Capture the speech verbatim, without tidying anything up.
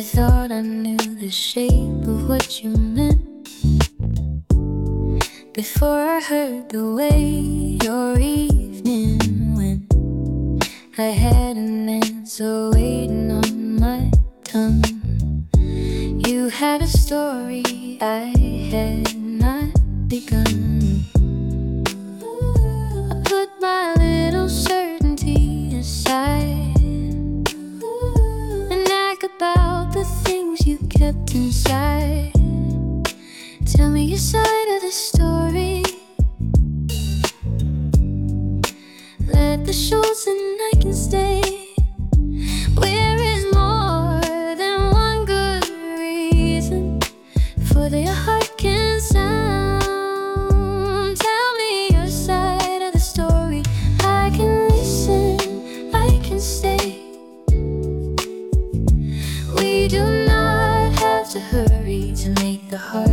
I thought I knew the shape of what you meant before I heard the way your evening went. I had an answer waiting on my tongue. You had a story I had not begun. I put my little certainty aside and nag about the things you kept inside. Tell me your side of the story. Let the shows and I can stay. Where is more than one good reason for the heart can sound? Tell me your side of the story. I can listen, I can stay. We do not have to hurry to make the heart